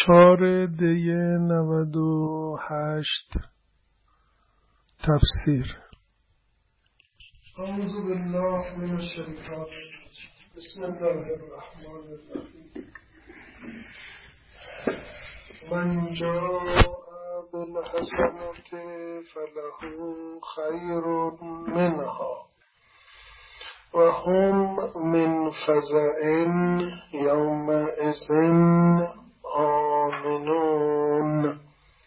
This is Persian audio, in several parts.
4 دی 98 تفسیر. اعوذ بالله من الشیطان بسم الله الرحمن الرحیم. من جاء بالحسنة فله خیر منها وهم من فزع یومئذ آمنون.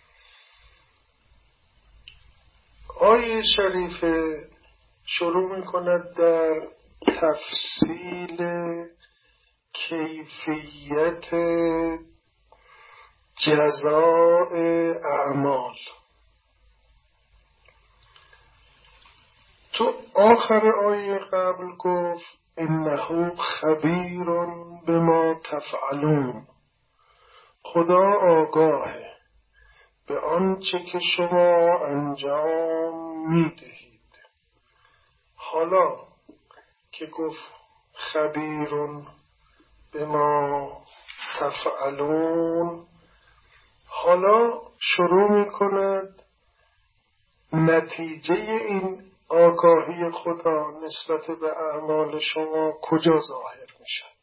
آیه شریفه شروع می‌کند در تفصیل کیفیت جزاء اعمال. تو آخر آیه قبل گفت انه خبیر بما تفعلون، خدا آگاهه به آنچه که شما انجام میدهید. حالا که گفت خبیر بما تفعلون، حالا شروع میکند نتیجه این آگاهی خدا نسبت به اعمال شما کجا ظاهر میشد.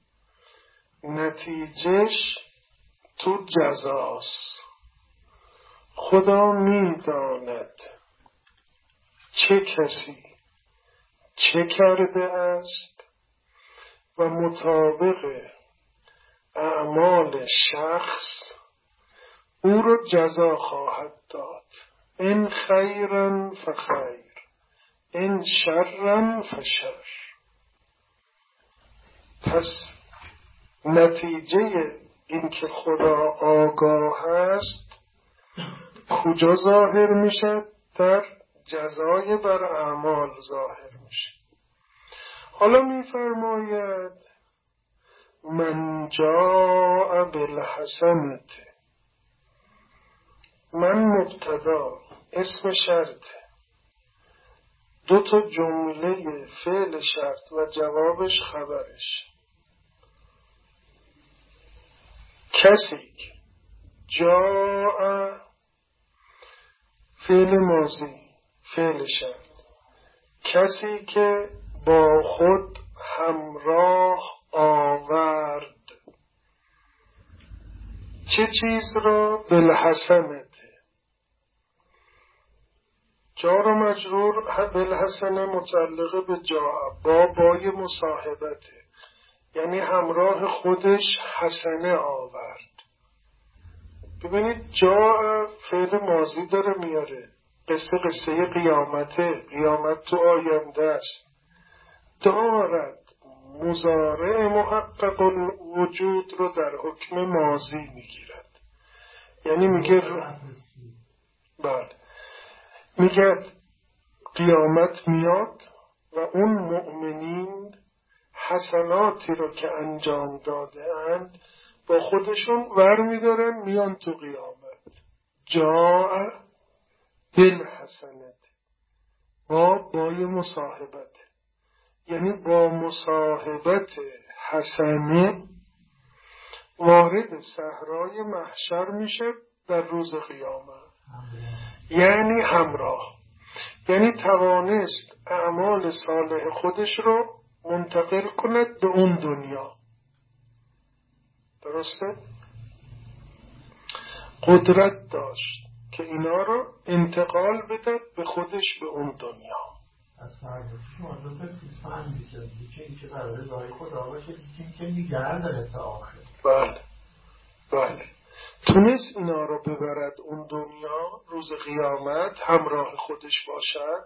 نتیجهش تو جزاست. خدا میداند چه کسی چه کرده است و مطابق اعمال شخص او رو جزا خواهد داد. ان خیرا فخیر ان شرا فشر. پس نتیجه این که خدا آگاه است کجا ظاهر میشه؟ در جزای بر اعمال ظاهر میشه. حالا میفرماید من جاء بالحسنة، من مبتدا اسم شرط، 2 جمله فعل شرط و جوابش خبرش. کسی که جاء فعل ماضی فعل شرط، کسی که با خود همراه آورد چه چیز را؟ بالحسنة. جار و مجرور بالحسنة متعلقه به جاء، بای مصاحبته، یعنی همراه خودش حسنه آورد. ببینید جاء فعل ماضی داره میاره، قصه قیامته، قیامت تو آینده است. دارد مضارع محقق الوجود رو در حکم ماضی میگیرد، یعنی میگه بله، میگه قیامت میاد و اون مؤمنین حسناتی رو که انجام داده اند با خودشون ور میدارن میان تو قیامت. جاء بالحسنة با بای مصاحبت، یعنی با مصاحبت حسنه وارد صحرای محشر میشه در روز قیامت. یعنی همراه، یعنی توانست اعمال صالح خودش رو منتقل کند به اون دنیا. درسته؟ قدرت داشت که اینا رو انتقال بده به خودش به اون دنیا. از فرض شما 2 چیز فهم میشه، یکی که قرار رضای خدا باشه، یکی که نگه داره تا آخر. بله تونست اینا رو ببرد اون دنیا، روز قیامت همراه خودش باشد.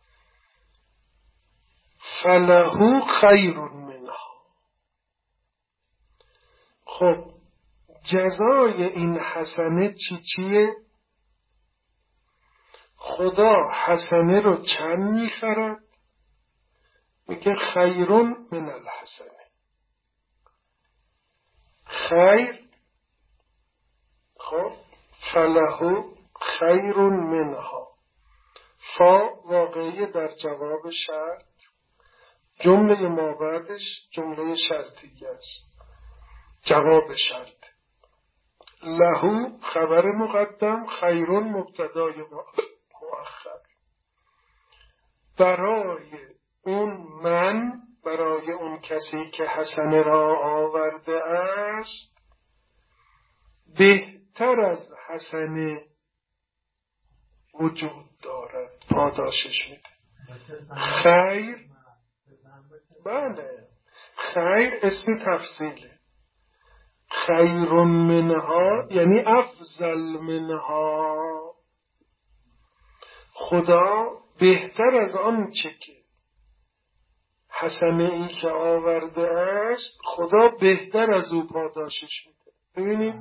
فله خیر منها. خب جزای این حسنه چیه؟ خدا حسنه رو چند میخرد؟ میگه خیرون من الحسنه. خیر، خب فله خیر منها، فا واقعی در جواب شرط، جمله ما بعدش جمله شرطیه است، جواب شرط. لهو خبر مقدم، خیرون مبتدای مؤخر. برای اون کسی که حسنه را آورده است بهتر از حسنه وجود دارد، پاداشش میده. خیر، بله، خیر اسم تفصیله. خیر منها یعنی افضل منها، خدا بهتر از آن چه که حسنه ای که آورده است، خدا بهتر از او پاداشش میده. ببینید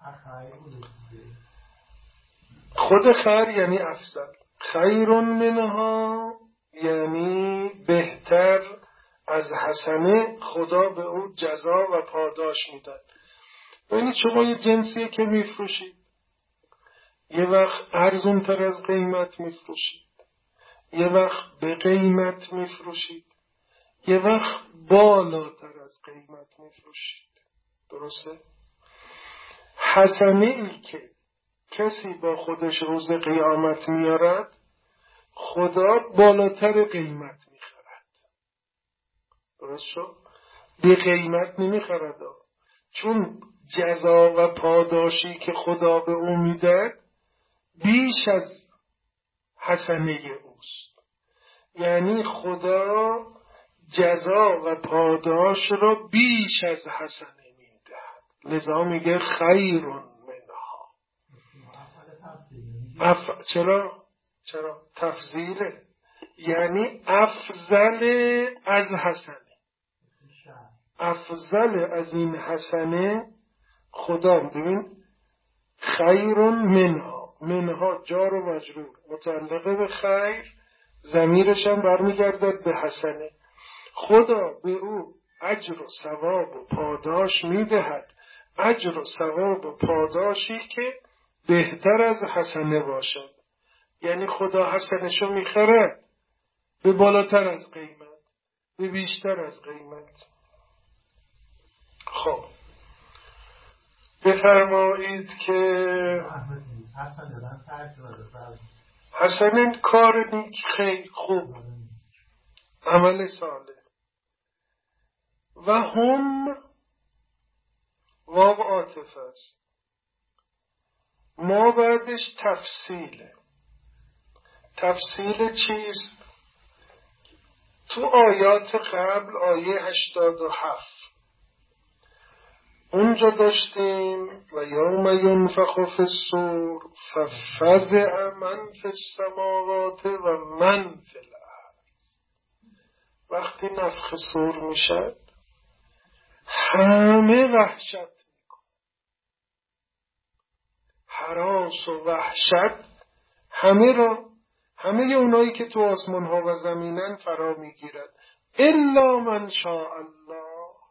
خود خیر یعنی افضل، خیر منها یعنی بهتر از حسنه، خدا به او جزا و پاداش میدن. ببینید شما یه جنسیه که میفروشید، یه وقت ارزونتر از قیمت میفروشید، یه وقت به قیمت میفروشید، یه وقت بالاتر از قیمت میفروشید. درسته؟ حسنه ای که کسی با خودش روز قیامت میارد، خدا بالاتر قیمت میخرد. درست شد؟ به قیمت نمیخرد، چون جزا و پاداشی که خدا به او میده بیش از حسنه اوست. یعنی خدا جزا و پاداش را بیش از حسنه میده، لذا میگه خیر منها. چرا؟ تفضیله، یعنی افضل از حسنه، افضل از این حسنه خدا. ببین خیر منها جار و مجرور متعلقه به خیر، ضمیرش هم برمیگردد به حسنه. خدا به او اجر و ثواب و پاداش میدهد، اجر و ثواب و پاداشی که بهتر از حسنه باشد. یعنی خدا حسنشو میخرد به بالاتر از قیمت، به بیشتر از قیمت. خب بفرمایید که حسن کار نیک، خیر، خوب، عمل صالح. و هم واو عاطفه است، ما بعدش تفصیله. تفصیل چیست؟ تو آیات قبل آیه 87 اونجا داشتیم و یوم ینفخ فی الصور ففزع من فی السماوات و من فی الارض. وقتی نفخ صور میشد همه وحشت میکن، هراس و وحشت همه اونایی که تو آسمان ها و زمینن فرا میگیرد. الا من شاء الله،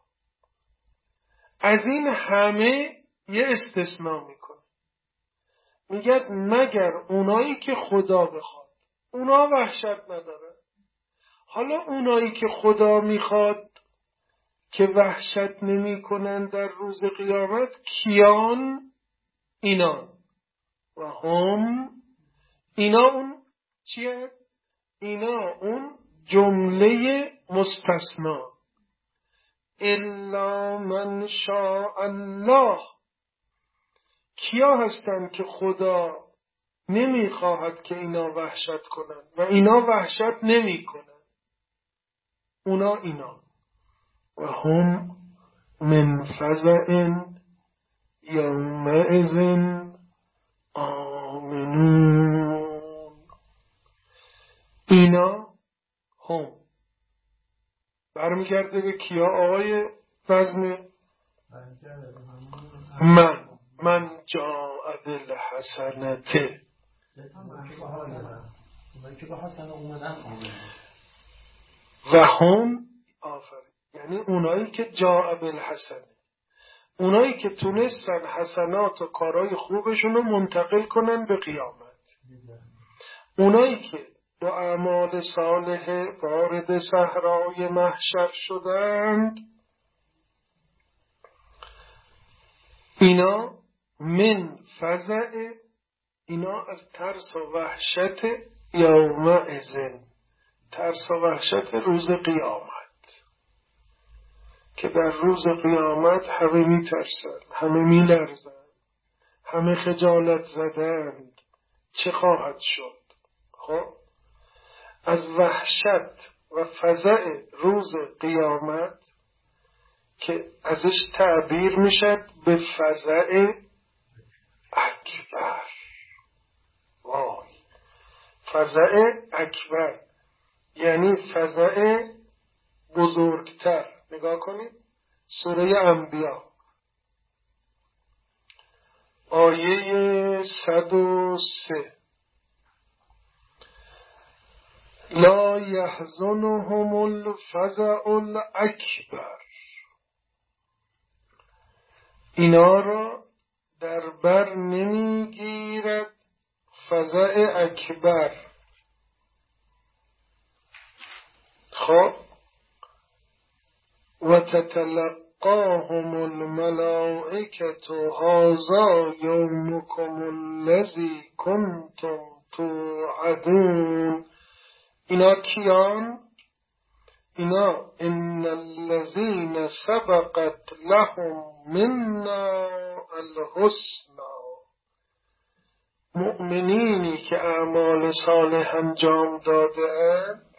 از این همه یه استثناء میکنه، میگه مگر اونایی که خدا بخواد، اونا وحشت نداره. حالا اونایی که خدا میخواد که وحشت نمی کنن در روز قیامت کیان؟ اینان. و هم، اینا اون چیه؟ اینا اون جمله مستثنا. الا من شاء الله، کیا هستن که خدا نمیخواهد که اینا وحشت کنن و اینا وحشت نمی کنن؟ اینا و هم من فزع یومئذ آمنون. اینا هم برمیگرده به کیا آقای وزن؟ من جاء بالحسنته. و هم یعنی اونایی که جاء بالحسنه، اونایی که تونستن حسنات و کارهای خوبشون رو منتقل کنن به قیامت، اونایی که با اعمال صالحه وارد صحرای محشر شدند، اینا من فزع، اینا از ترس و وحشت یومئذ، ترس و وحشت روز قیامت، که در روز قیامت همه می ترسن، همه می لرزن، همه خجالت زدند. چه خواهد شد؟ خب از وحشت و فزع روز قیامت که ازش تعبیر میشد به فزع اکبر. وای، فزع اکبر یعنی فزع بزرگتر. نگاه کنید سوره انبیا آیه 103: لا یحزنهم الفزع الاکبر، اینا را در بر نمیگیرد فزع اکبر. خب و تتلقاهم الملائکة هذا یومکم الذی کنتم توعدون. اینا کیان؟ اینا ان الذین سبقت لهم منا الحسنى، مؤمنینی که اعمال صالح انجام داده اند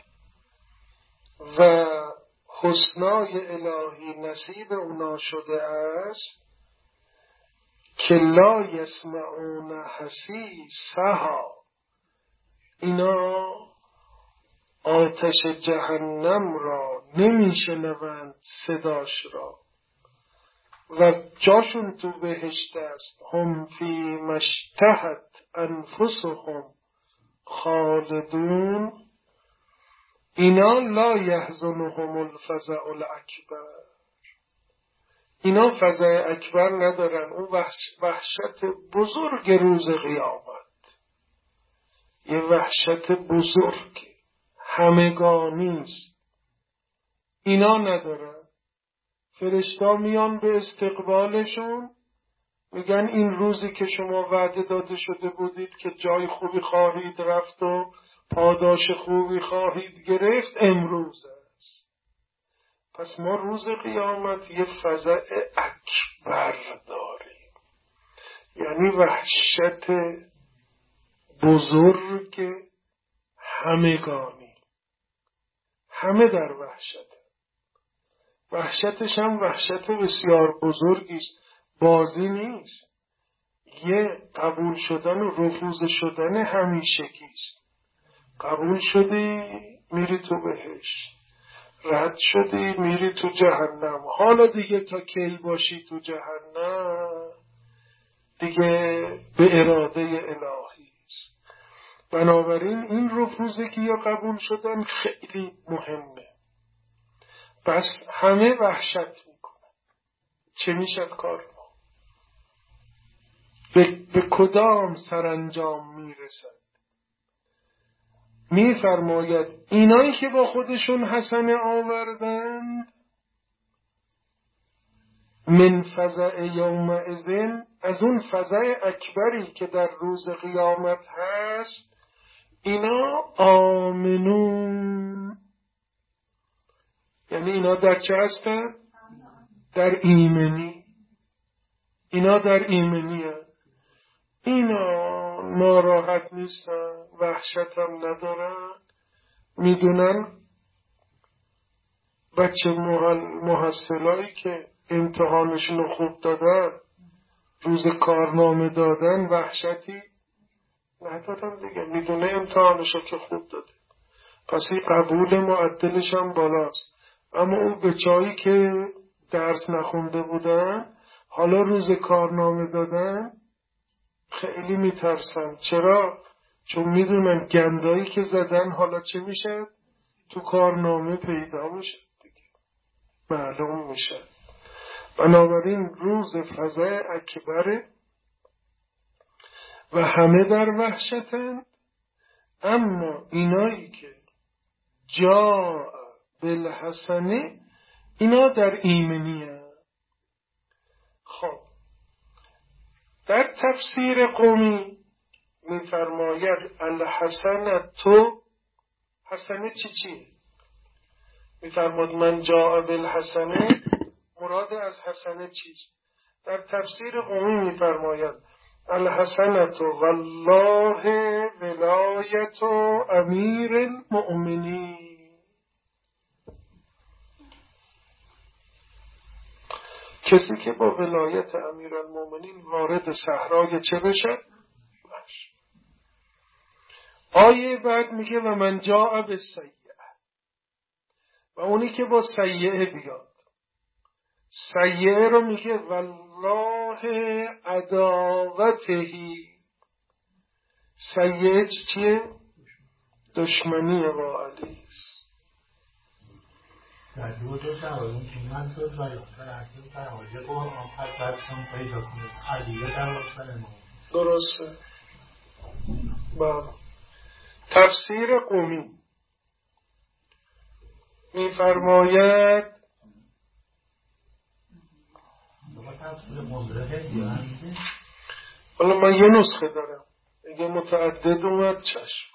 و حسنای الهی نصیب اونا شده است، که لا یسمعون حسیسها، اینا آتش جهنم را نمیشنوند صداش را و جاشون تو بهشت است. هم فی مشتهت انفسهم خالدون. اینا لا یحزنهم الفزع الاکبر، اینا فزع اکبر ندارن، اون وحشت بزرگ روز قیامت، یه وحشت بزرگ همگانی است، اینا ندارن. فرشتا میان به استقبالشون، میگن این روزی که شما وعده داده شده بودید که جای خوبی خواهید رفت و پاداش خوبی خواهید گرفت، امروز است. پس ما روز قیامت یه فزع اکبر داریم، یعنی وحشت بزرگ همگانی، همه در وحشت. وحشتش هم وحشت بسیار بزرگی است، بازی نیست، یه قبول شدن و رفوز شدن همیشگی است. قبول شدی میری تو بهشت، رد شدی میری تو جهنم. حالا دیگه تا کی باشی تو جهنم دیگه به اراده الهی است. بنابراین این رفوزگی یا قبول شدن خیلی مهمه. بس همه وحشت میکنن چه میشد کار ما، به کدام سرانجام میرسد. میفرماید اینایی که با خودشون حسنه آوردند، من فزع یومئذ، از اون فزع اکبری که در روز قیامت هست، اینا آمنون، یعنی اینا در چه هستن؟ در ایمنی. اینا در ایمنی هست. اینا ناراحت نیستن، وحشت هم ندارن، میدونن بچه محصلایی که امتحانشون رو خوب دادن، روز کارنامه دادن، وحشتی ندارن دیگه، میدونه امتحانش رو که خوب داده، پس این قبول معدلش هم بالاست. اما اون بچه‌هایی که درس نخونده بودن، حالا روز کارنامه دادن، خیلی میترسن. چرا؟ چون میدونن گندایی که زدن حالا چه میشه؟ تو کارنامه پیدا میشه دیگه، معلوم میشه. بنابراین روز فزع اکبره و همه در وحشتند، اما اینایی که جا بالحسنه اینا در ایمنی هست. خب در تفسیر قمی میفرماید الحسنة، حسنه چیه؟ میفرماید من جاء بالحسنه، مراد از حسنه چیست؟ در تفسیر قمی میفرماید الحسنة والله ولایت امیر المؤمنین. کسی که با ولایت امیر المؤمنین وارد صحرای چه بشه؟ آیه بعد میگه و من جاء بالسیئه، و اونی که با سیئه بیاد. سیئه رو میگه والله عداوتهی. سیئه چیه؟ دشمنی با علی. در دو جواب اون که من تو باید براتون فرمایید قرآن پس دستم پیدا کنید علیه در واسه ما. درسته. بله. تفسیر قمی میفرماید حالا من یه نسخه دارم، اگه متعدد اومد چشم.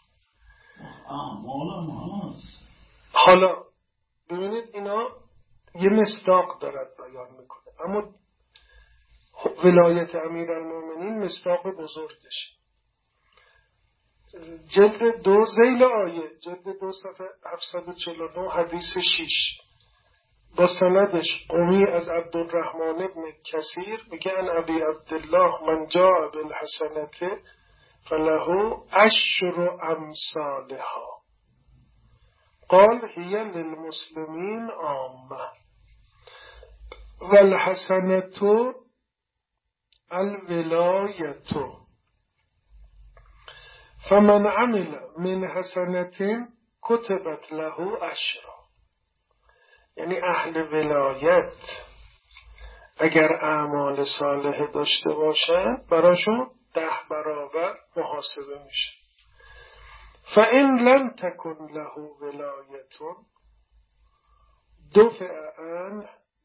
حالا ببینید اینا یه مصداق دارد بیان میکنه، اما ولایت امیرالمومنین مصداق بزرگشه. جلد 2 ذیل آیه، جلد 2 صفحه 749 حدیث 6 با سندش قمی از عبدالرحمن ابن کثیر میگه ان ابی عبدالله من جاء بالحسنة فله 10 امثالها قال هي للمسلمین عامه والحسنة الولایة فمن عمل من حسنة كتبت له 10. یعنی اهل ولایت اگر اعمال صالح داشته باشن براشون 10 برابر محاسبه میشه. فإن لم تكن له ولایة دفع عنه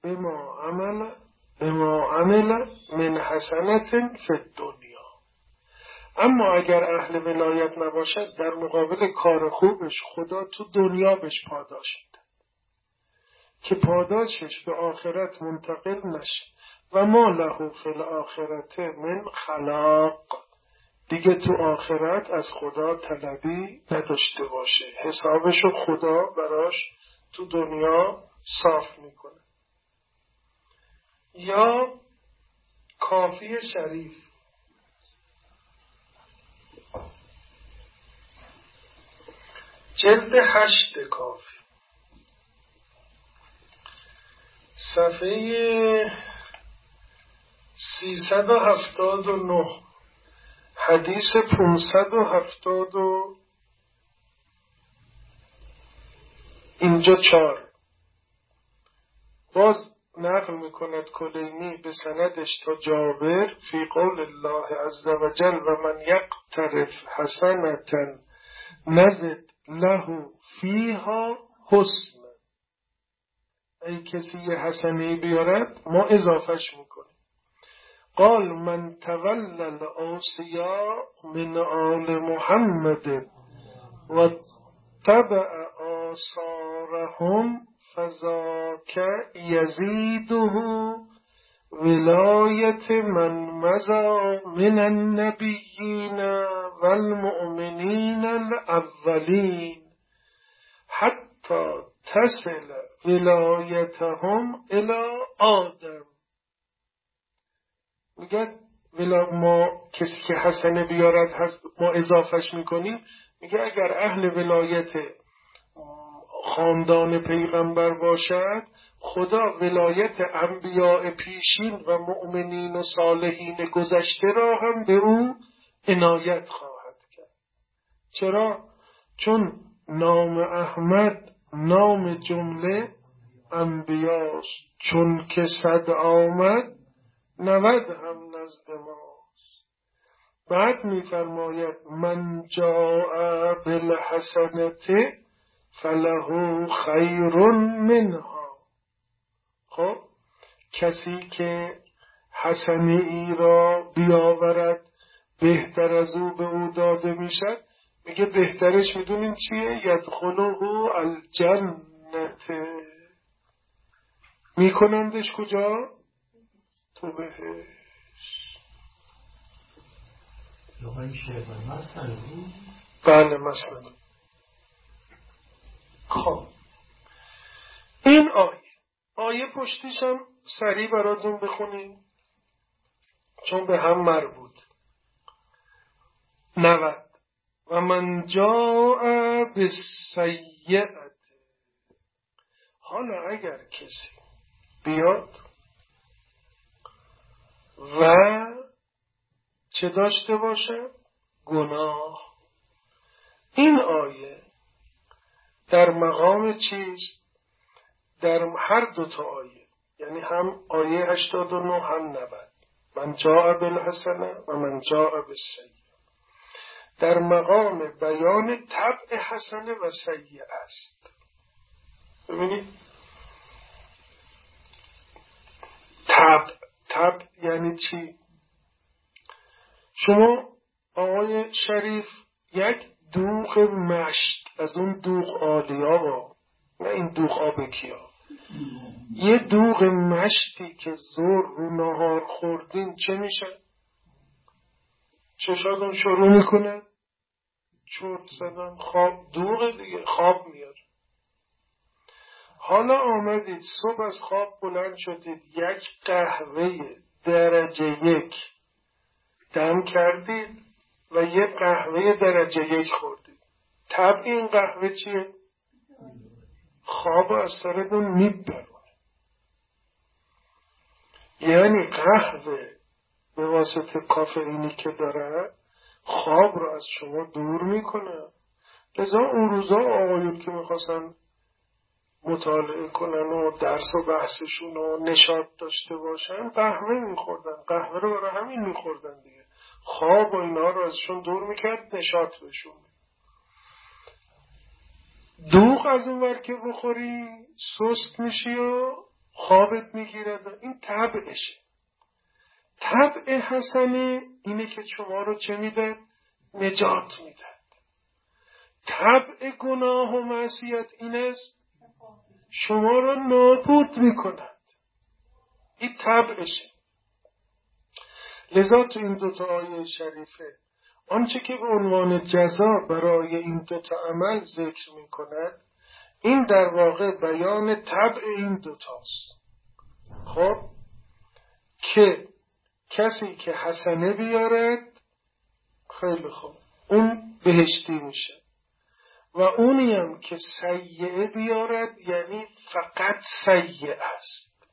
بما عمل من حسنة في الدنیا. اما اگر اهل ولایت نباشد در مقابل کار خوبش خدا تو دنیا بهش پاداش میده که پاداشش به آخرت منتقل نشه. و ما له فی الآخرة من خلاق، دیگه تو آخرت از خدا طلبی نداشته باشه، حسابشو خدا براش تو دنیا صاف میکنه. یا کافی شریف جلد 8 کافی صفحه 379 حدیث 570 اینجا 4 باز نقل میکند کلینی به سندش تا جابر فی قول الله عز و جل و من یقترف حسنة نزد له فیها حسن. ای کسی یه حسنه بیارد ما اضافهش میکنیم. قال من تولى الاوصیاء من آل محمد و تبع آثارهم فذاک یزیده ولایت من مضى من النبیین والمؤمنین الاولین حتی تصل ولایتهم الى آدم. میگه ما کسی که حسنه بیارد ما اضافهش میکنیم. میگه اگر اهل ولایت خاندان پیغمبر باشد خدا ولایت انبیاء پیشین و مؤمنین و صالحین گذشته را هم به او عنایت خواهد کرد. چرا؟ چون نام احمد نام جمله انبیاست، چون که 100 آمد 90 هم نزد ماست. بعد میفرماید من جاء بالحسنة فله خیر منها. خب کسی که حسنه ای را بیاورد بهتر از او به او داده میشد، میگه بهترش میدونیم چیه؟ یدخله الجنت، میکنندش کجا؟ تو بهشت. بله مثلا. خب این آیه پشتیشم سریع براتون بخونیم چون به هم مربوط. 90 و من جاء بالسیئة، حالا اگر کسی بیاد و چه داشته باشه؟ گناه. این آیه در مقام چیست؟ در هر دوتا آیه، یعنی هم آیه 89 هم 90، من جاء بالحسنه و من جاء بالسیئة، در مقام بیان طبع حسنه و سیئه است. ببینید طبع یعنی چی؟ شما آقای شریف یک دوغ مشت، از اون دوغ آلیا، نه این دوغ آبکیا، یه دوغ مشتی که زور رو نهار خوردین چه میشه؟ چشاتون شروع میکنه چرت زدن، خواب، دوغ دیگه، خواب میاد. حالا آمدید صبح از خواب بلند شدید، یک قهوه درجه 1 دم کردید و یک قهوه درجه 1 خوردید. طبع این قهوه چیه؟ خواب از سرتون میبرونه. یعنی قهوه به واسطه کافئینی که داره خواب رو از شما دور میکنه. لذا اون روزا آقایون که میخواستن مطالعه کنن و درس و بحثشون رو نشاط داشته باشن قهوه میخوردن. قهوه رو برای همین میخوردن دیگه، خواب و اینا رو ازشون دور میکرد، نشاط بشون. دوغ از اون ور که بخوری سست میشی و خوابت میگیرد. این طبعشه. طبع حسنه اینه که شما رو چه میده؟ نجات میده. طبع گناه و معصیت این است شما را نابود میکند. این طبعشه. لذا تو این دوتا آیه شریفه آنچه که به عنوان جزا برای این دوتا عمل ذکر میکند، این در واقع بیان طبع این دوتاست. خب که کسی که حسنه بیارد خیلی خوب اون بهشتی میشه، و اونیم که سیئه بیارد یعنی فقط سیئه است،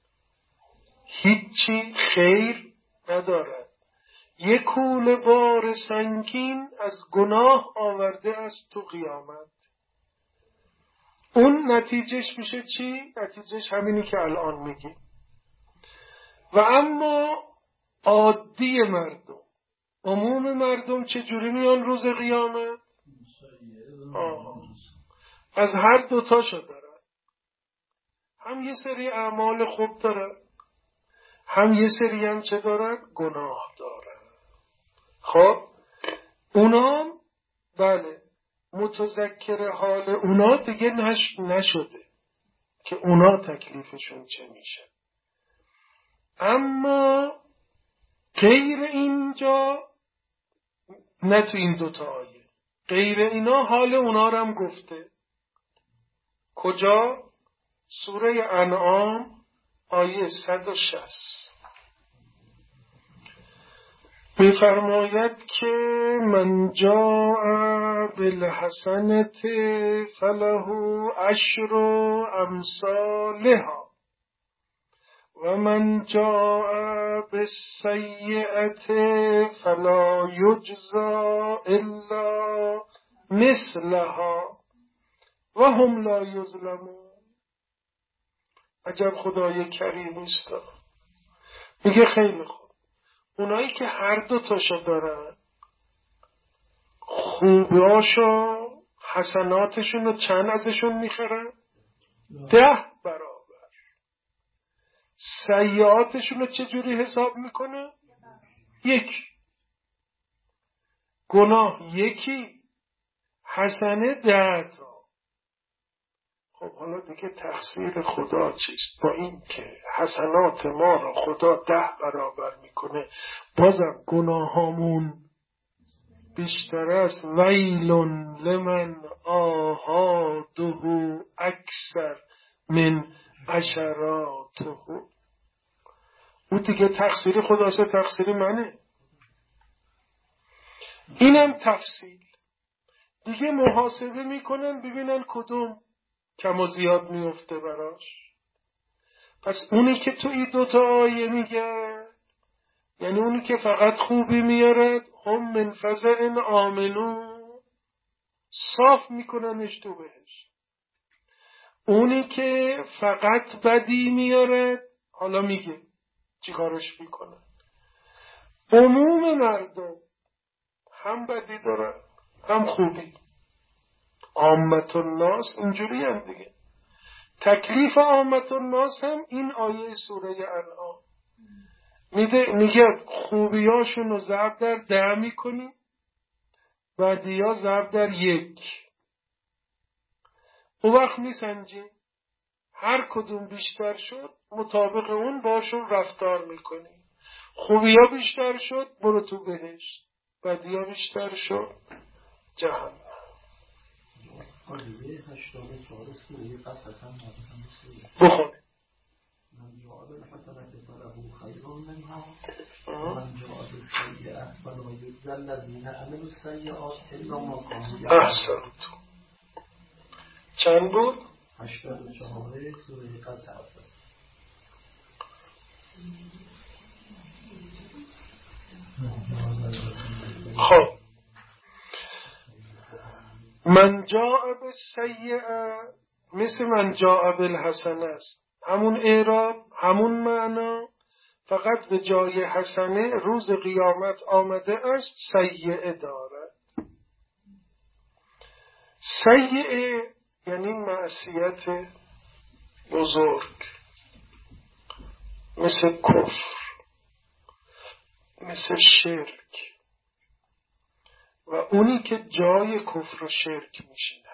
هیچی خیر ندارد. یک کوله بار سنگین از گناه آورده است تو قیامت. اون نتیجهش میشه چی؟ نتیجهش همینی که الان میگی. و اما عادی مردم، عموم مردم چجوری میان روز قیامت؟ از هر دوتاشو دارن. هم یه سری اعمال خوب دارن، هم یه سری هم چه دارن؟ گناه دارن. خب اونا بله متذکر حال اونا دیگه نشده که اونا تکلیفشون چه میشه. اما غیر اینجا، نه تو این دوتا آیه، غیر اینا حال اونا رو هم گفته. کجا؟ سوره انعام آیه 160 می‌فرماید که من جاء بالحسنة فله عشر امثالها و من جاء بالسیئة فلا یجزا الا مثلها و هم لا یظلمون. عجب خدای کریمی است. میگه خیلی خوب، اونایی که هر دو تاشو دارن خوبیاشو حسناتشون رو چند ازشون میخرن؟ 10 برابر. سیئاتشون رو چجوری حساب میکنه؟ 1. گناه 1، حسنه 10 تا. خب حالا دیگه تقصیر خدا چیست؟ با این که حسنات ما رو خدا 10 برابر میکنه، بازم گناهامون بیشتر است. ویل لمن آهاده اکثر من عشراته. اون دیگه تقصیر خداست، تقصیر منه. اینم تفصیل. دیگه محاسبه میکنن ببینن کدوم کم و زیاد میفته براش. پس اونی که تو این 2 آیه میگه، یعنی اونی که فقط خوبی میارد، هم من فزع آمنو، صاف میکننش تو بهش. اونی که فقط بدی میارد، حالا میگه چیکارش میکنن. عموم مردم هم بدی دارن هم خوبی. عامت الناس اینجوری هم دیگه. تکلیف عامت الناس هم این آیه سوره انعام میگه خوبیاشون رو ضرب در 10 میکنی، بدیا ضرب در 1. اون وقت میسنجی هر کدوم بیشتر شد مطابق اون باشون رفتار میکنی. خوبیا بیشتر شد برو تو بهشت، بدیا بیشتر شد جهنم. بخون. من جاء بالحسنة فله خير منها ومن جاء بالسيئة فلا يجزى الذين عملوا السيئات إلا ما كانوا يعملون. احسنت. چند بود؟ 84 سوره قصص. خب من جاء بالسیئه مثل من جاء بالحسنه است. همون اعراب، همون معنا، فقط به جای حسنه روز قیامت آمده است سیئه دارد. سیئه یعنی معصیت بزرگ، مثل کفر، مثل شرک، و اونی که جای کفر و شرک میشیند.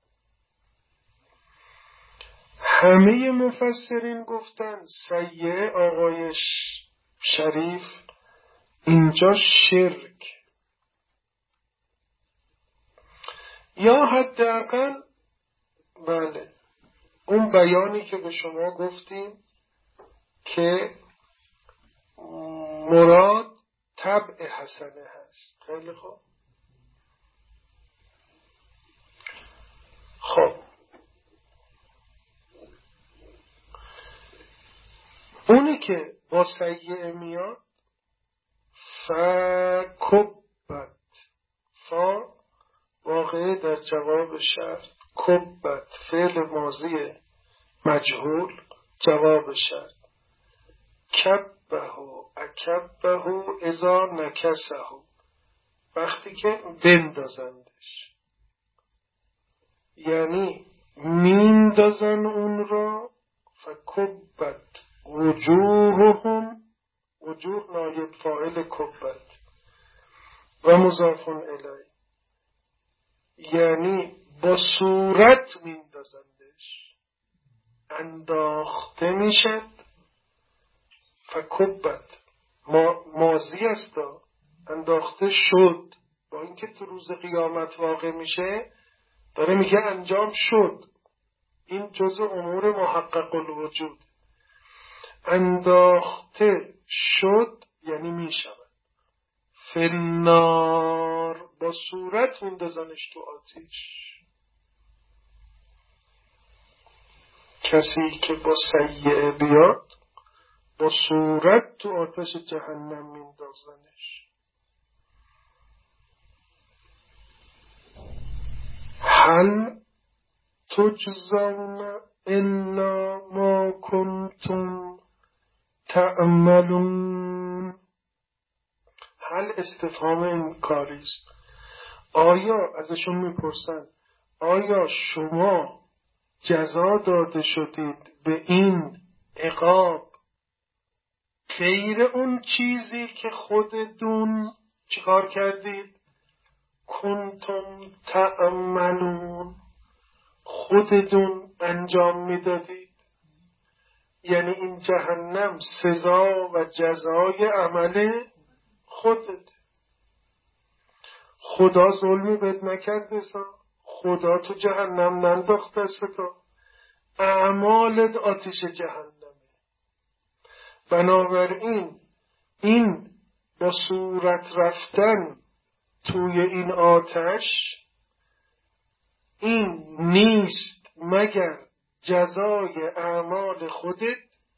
همه مفسرین گفتن سیئه آقای شریف اینجا شرک، یا حداقل بله اون بیانی که به شما گفتیم که مراد طبع حسنه هست. خیلی خوب. خب اونی که با سیئه میاد فکبت، فا واقعه در جواب شرط، کبت فعل ماضی مجهول جواب شرط، کبه اکبه اذا نکسه، وقتی که بندازندش، یعنی میندازن اون را. فکبت وجوههم، وجوه نایب فاعل کبت و مضاف الیه، یعنی با صورت میندازندش، انداخته میشد. فکبت ماضی است، انداخته شد، با اینکه تو روز قیامت واقع میشه داره میگه انجام شد. این جزء امور محقق الوجود. انداخته شد یعنی میشود. فنار با صورت میندازنش تو آتش. کسی که با سیئه بیاد با صورت تو آتش جهنم میندازنش. هل تجزون الا ما کنتم تعملون. هل استفهام انکاری است. آیا ازشون میپرسن آیا شما جزا داده شدید به این عقاب غیر اون چیزی که خودتون چیکار کردید؟ کنتم تعملون، خودتون انجام میدادید. یعنی این جهنم سزا و جزای عمل خودت. خدا ظلمی بهت نکرده، خدا تو جهنم ننداخت دستتو، اعمالت آتش جهنمه. بنابراین این با صورت رفتن توی این آتش، این نیست مگر جزای اعمال خودت،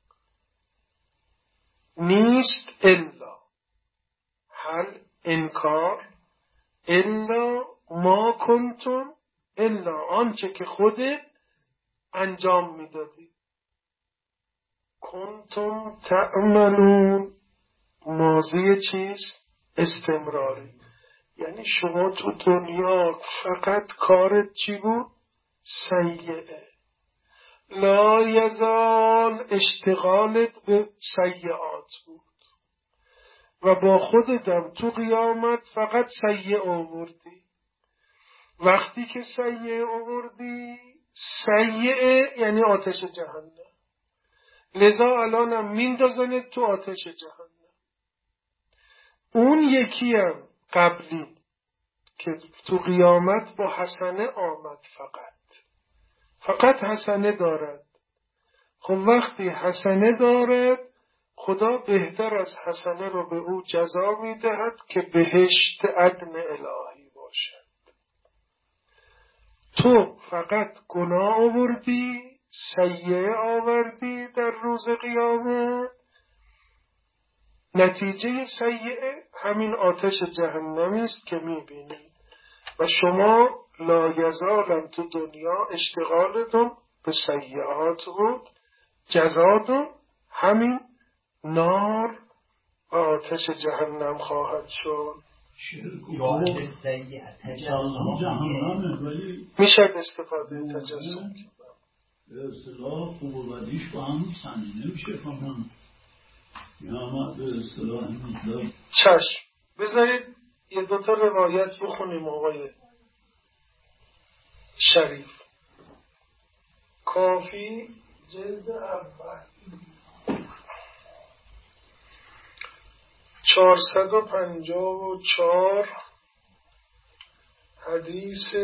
نیست الا هل انکار الا ما کنتم، الا آنچه که خودت انجام میدادی. کنتم تعملون ماضی چیست؟ استمراری. یعنی شما تو دنیا فقط کارت چی بود؟ سیئه. لا یزال اشتغالت به سیئات بود و با خودتم تو قیامت فقط سیئه آوردی. وقتی که سیئه آوردی، سیئه یعنی آتش جهنم. لذا الانم میندازنت تو آتش جهنم. اون یکی هم قبلی که تو قیامت با حسنه آمد، فقط حسنه دارد. خب وقتی حسنه دارد، خدا بهتر از حسنه رو به او جزا میدهد که بهشت عدن الهی باشد. تو فقط گناه آوردی، سیئه آوردی در روز قیامت، نتیجه سیئه همین آتش جهنمی است که میبینی. و شما لایزالم تو دنیا اشتغالتون به سیئات بود، جزاتون همین نار و آتش جهنم خواهد شد. میشه استفاده تجسم به اصطلاح خوب و بدیش با هم سنجیده نمیشه فهمم. یا به اصطلاح مطلب چشم. بذارید یه دوتا روایت بخونیم آقای شریف. کافی جلد اول 454 حدیث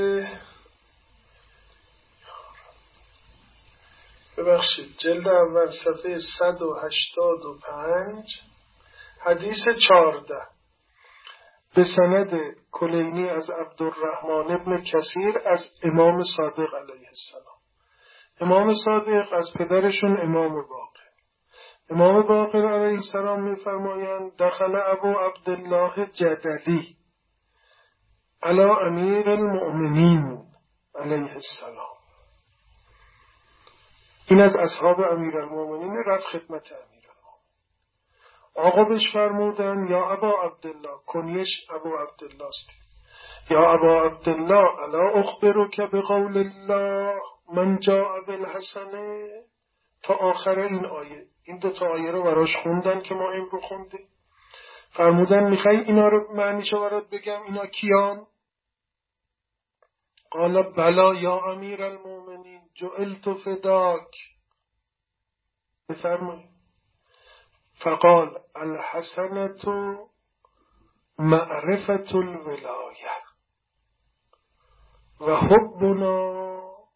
جلد اول صفحه 185 حدیث 14 به سند کلینی از عبدالرحمن ابن کثیر از امام صادق علیه السلام. امام صادق از پدرشون امام باقر. امام باقر علیه السلام می‌فرمایند دخل ابو عبدالله جدلی علی امیر المؤمنین علیه السلام. این از اصحاب امیر المؤمنین رفت خدمت امیر المؤمنین. آقا بهش فرمودن یا ابا عبدالله، کنیش ابو عبدالله است، یا ابا عبدالله الا اخبرک بقول الله من جاء بالحسنه، تا آخر این آیه. این دو تا آیه رو براش خوندن که ما این رو خوندیم. فرمودن میخوای اینا رو معنیشو برات بگم اینا کیان؟ قال بلا یا امیر المؤمنین جعلت فداک. بفرمایید. فقال الحسنة معرفة الولایه و حبنا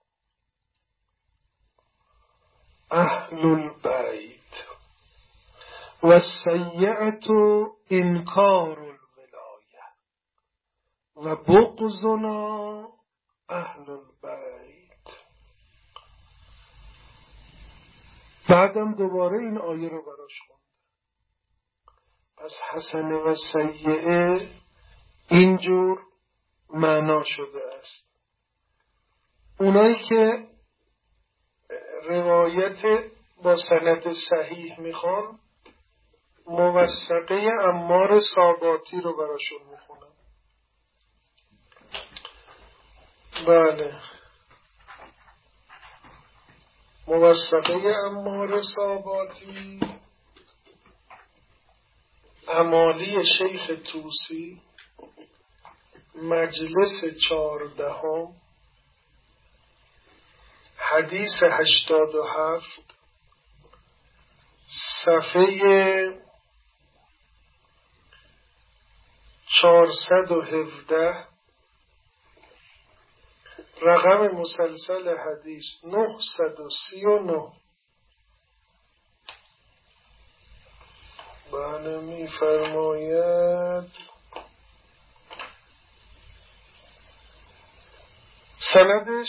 اهل البیت و السیئة انکار الولایه و بغضنا اهل البیت. بعدم دوباره این آیه رو براش خوند. پس حسنه و سیئه اینجور معنا شده است. اونایی که روایت با سند صحیح میخوان موثقه عمار ساباتی رو براشون میخونن. بله، موثقه عمار ساباتی امالی شیخ طوسی، مجلس 14، حدیث 87، صفحه 417، رقم مسلسل حدیث 939. بله می‌فرماید سندش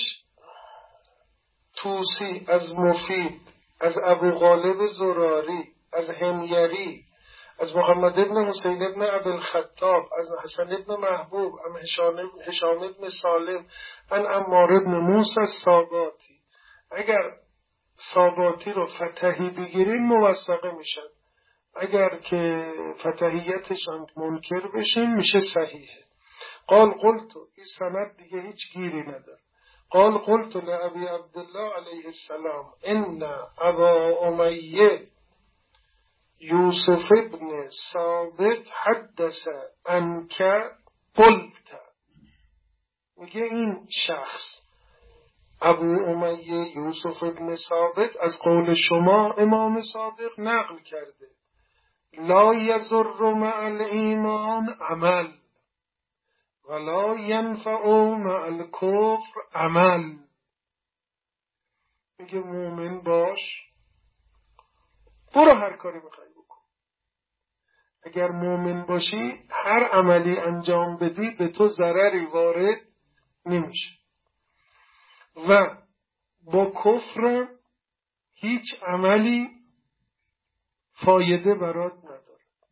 طوسی از مفید، از ابو غالب زراری، از حمیری، از محمد ابن حسین ابن ابوالخطاب، از حسن ابن محبوب، از هشام ابن سالم، عن عمار ابن موسی الساباتی. اگر ساباتی رو فتحی بگیرین موثقه میشن، اگر که فتحیتشان منکر بشین میشه صحیحه. قال قلت، این سند دیگه هیچ گیری نداره. قال قلت لأبي عبدالله علیه السلام ان ابا امیه یوسف ابن ثابت حدث عنک قلت. میگه این شخص ابو امیه یوسف ابن ثابت از قول شما امام صادق نقل کرده لا یضر مع الایمان عمل ولا ینفع مع الکفر عمل. میگه مومن باش، برو هر کاری میخوای بکن. اگر مومن باشی هر عملی انجام بدی به تو ضرری وارد نمیشه و با کفر هیچ عملی فایده برات نداره.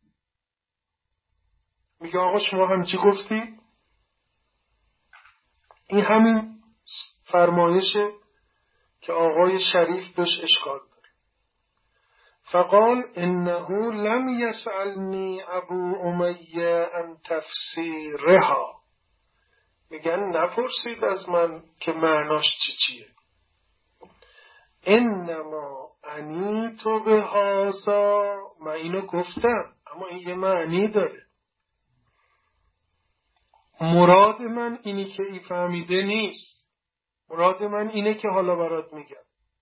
میگه آقا شما همچی گفتی؟ این همین فرمایشه که آقای شریف بهش اشکال داره. فقال انه لم یسألنی ابو امیه عن تفسیرها. میگن نپرسید از من که معناش چیه. انما عنیت بهذا، من اینو گفتم اما این یه معنی داره. مراد من اینی که ای فهمیده نیست، مراد من اینه که حالا برات میگم.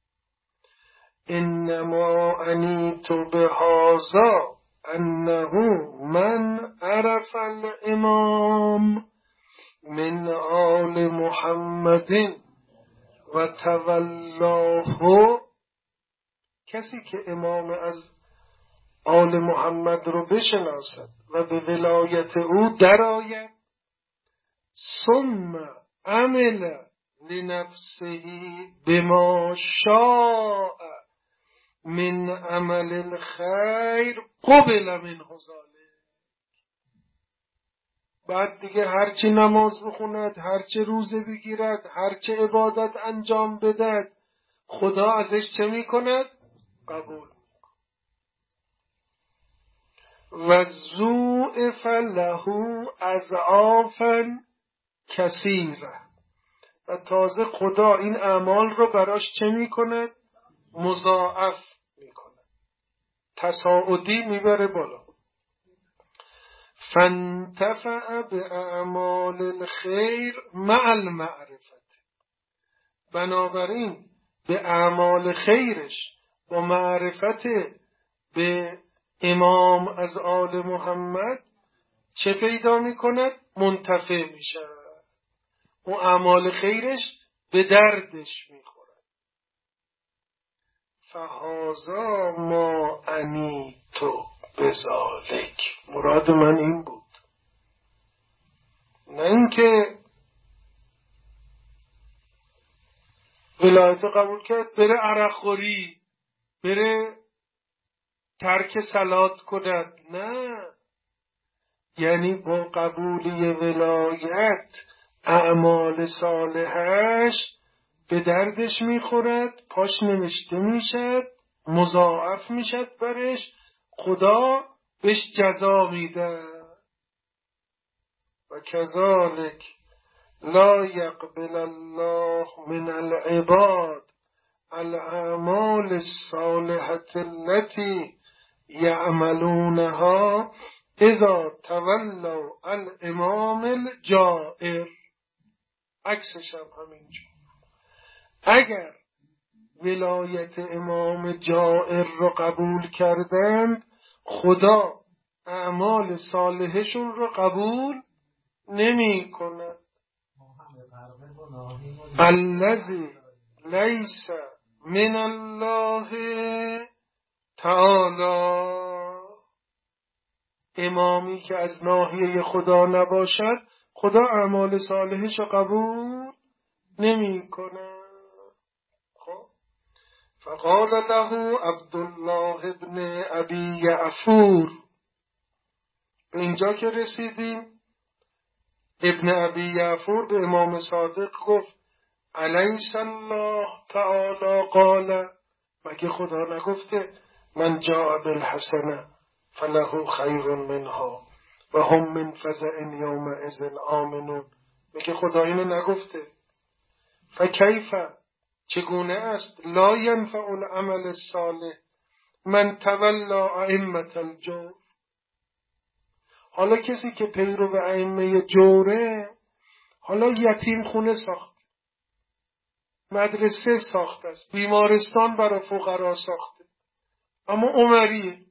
انما عنیت بهذا انه من عرف الامام من آل محمد و تولاه، کسی که امام از آل محمد رو بشناسد و به ولایت او درآید، ثم عمل لنفسه بما شاء من عمل الخیر قبل منه ذلک. بعد دیگه هرچی نماز بخوند، هرچی روزه بگیرد، هرچی عبادت انجام بدهد، خدا ازش چه میکند؟ قبول. و ضوعف له اضعافا کثیره، و تازه خدا این اعمال رو براش چه میکند؟ مضاعف میکند، تصاعدی میبره بالا. فانتفع باعمال الخیر مع المعرفت، بنابراین به اعمال خیرش با معرفت به امام از آل محمد چه پیدا میکند؟ منتفع میشه، و اعمال خیرش به دردش میخورد. فهذا ما عنیت بذالک، مراد من این بود، نه اینکه ولایت قبول کرد بره عرق خوری، بره ترک صلات کند، نه، یعنی با قبولی ولایت اعمال صالحش به دردش میخورد، پاش نوشته میشد، مضاعف میشد برش، خدا بهش جزا میده. و کذالک لا یقبل الله من العباد الاعمال الصالحة التي یعملونها اذا تولوا الامام الجائر، عکسش هم همینجا. اگر ولایت امام جائر رو قبول کردند، خدا اعمال صالحشون رو قبول نمی کند. الذی لیس من الله تعالی، امامی که از ناحیه خدا نباشد خدا اعمال صالحش رو قبول نمی کند. خب فقال له عبدالله ابن ابی یعفور، به اینجا که رسیدیم ابن ابی یعفور به امام صادق گفت الیس الله تعالی قال، مگه خدا نگفته من جاء بالحسنه فله خیر منها و هم من فزع یومئذ آمنون، مگه خدا اینو نگفته؟ فکیف، چگونه است لا ینفع العمل الصالح من تولا ائمة الجور، حالا کسی که پیرو ائمه جوره، حالا یتیم خونه ساخت، مدرسه ساخته است، بیمارستان برای فقرا ساخته، اما عمریه،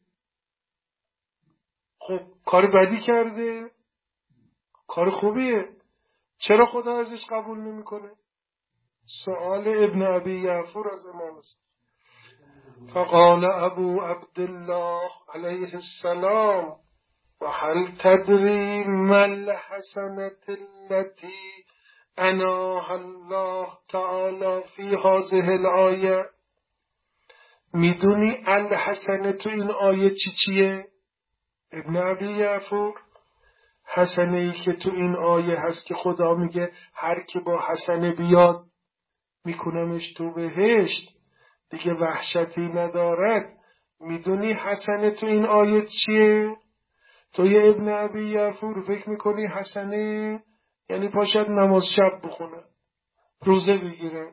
خب کار بدی کرده؟ کار خوبیه، چرا خدا ازش قبول نمیکنه؟ سؤال ابن ابی یعفور از امام است. فقال ابو عبدالله علیه السلام و هل تدری ما الحسنة التي اناها الله تعالی فی هذه الآیه، میدونی الحسنه تو این آیه چیه؟ ابن ابی یعفور، حسنه ای که تو این آیه هست که خدا میگه هر که با حسنه بیاد میکنمش تو بهشت، دیگه وحشتی ندارد، میدونی حسنه تو این آیه چیه؟ توی ابن ابی یعفور فکر میکنی حسنه یعنی پاشد نماز شب بخونه، روزه بگیره،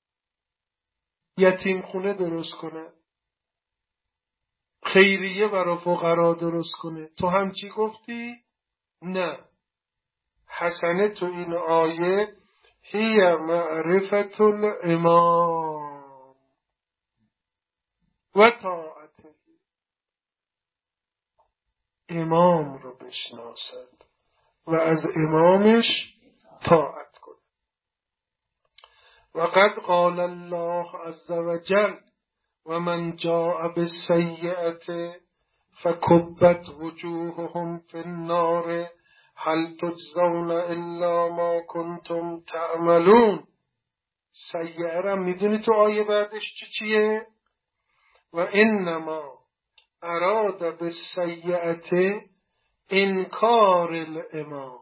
یتیم خونه درست کنه، خیریه برای فقرا درست کنه، تو هم چی گفتی؟ نه، حسنه تو این آیه هی معرفت الامام و طاعته، امام رو بشناسد و از امامش طاعت کنه. و قد قال الله عز وجل و من جاء بالسیئة فکبت وجوههم فی النار هل تجزون الا ما کنتم تعملون. سیئه را میدونی تو آیه بعدش چیه؟ و انما اراد بالسیئة انکار الامام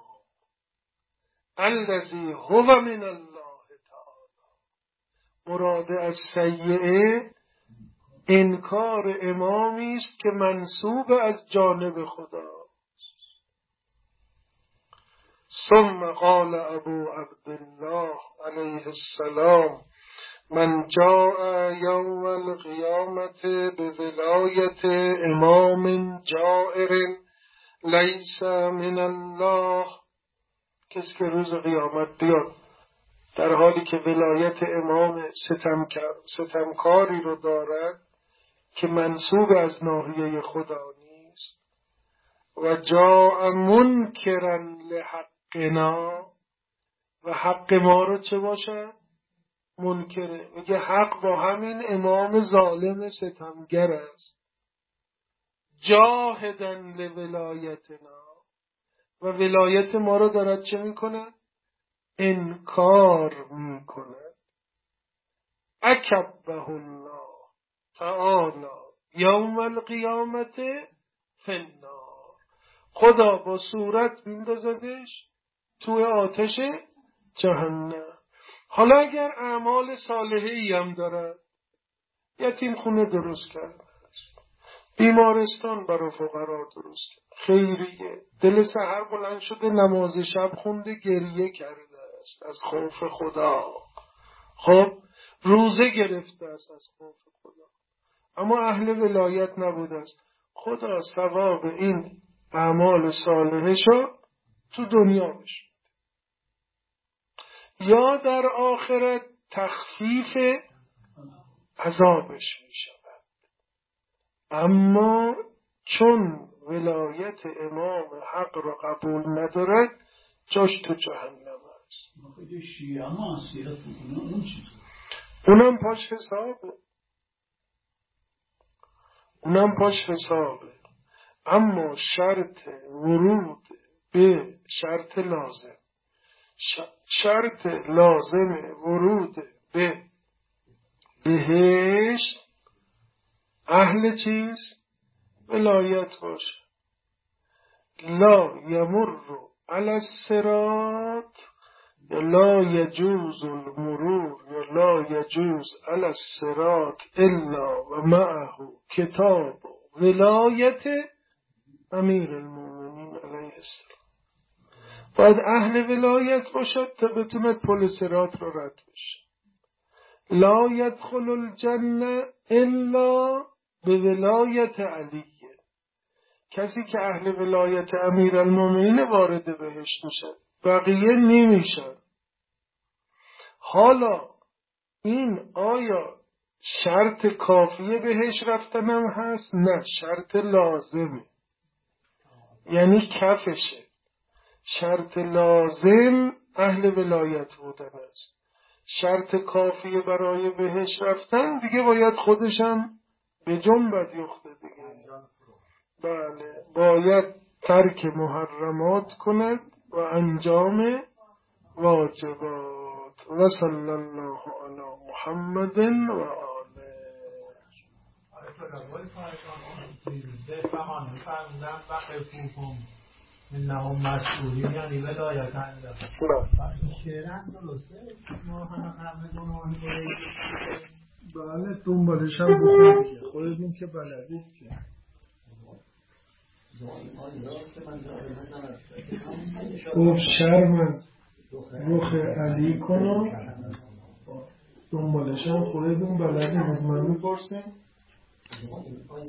الذی هو من الله تعالی، مراد از سیئه انکار امامی است که منسوب از جانب خدا. ثم قال ابو عبدالله علیه السلام من جاء یوم القیامت بولایت امام جائر لیس من الله، کسی که روز قیامت بیاد در حالی که ولایت امام ستمکاری رو دارد که منسوب از ناحیه خدا نیست، و جاء منکرا لحقنا، و حق ما رو چه باشد؟ منکره، میگه حق با همین امام ظالم ستمگر است. جاهدا لولایتنا، و ولایت ما رو دارد چه میکنه؟ انکار میکنه. اکبه الله تعالی یوم القیامت فی النار، خدا با صورت میندازدش توی آتش جهنم. حالا اگر اعمال صالحه ای هم دارد، یتیم خونه درست کرده، بیمارستان برای فقرا درست کرده، خیریه، دل سحر بلند شده نماز شب خونده گریه کرده است از خوف خدا، خب روزه گرفته است از خوف خدا، اما اهل ولایت نبوده است، خدا ثواب این اعمال صالحشو تو دنیا بشه، یا در آخرت تخفیف عذابش می شود. اما چون ولایت امام حق را قبول ندارد جاش تو جهنم است. شیعه هم معصیت میکنه، اون چیزه، اونم پاش حسابه. اما شرط ورود به شرط لازم ورود به بهشت اهل چیز ولایت باشه. لا یمر علی الصراط یا لا یجوز المرور یا لا یجوز علی الصراط الا و معه کتاب ولایت امیر المؤمنین علیه السلام. باید اهل ولایت باشد تا بتوند پل صراط را رد بشه. لا یدخل الجنه الا به ولایت علیه. کسی که اهل ولایت امیر المؤمنین وارد بهشت میشه، بقیه نمیشن. حالا این آیا شرط کافیه بهش رفتنم هست؟ نه، شرط لازمه، یعنی کفشه. شرط لازم اهل ولایت بودن است. شرط کافیه برای بهش رفتن دیگه باید خودشم به جنبت یخته دیگه. بله، باید ترک محرمات کند و انجام واجبات. و صلی الله علی محمد و آله. انهم مسئولین یعنی ولایت انجام شیرن درسته ما همه گناه بله دنبالش هم بخون دیگه، خودتون که بلدید که گفت شرم از رخ علی کنم، دنبالش هم خودتون بلدید، از من میپرسیم.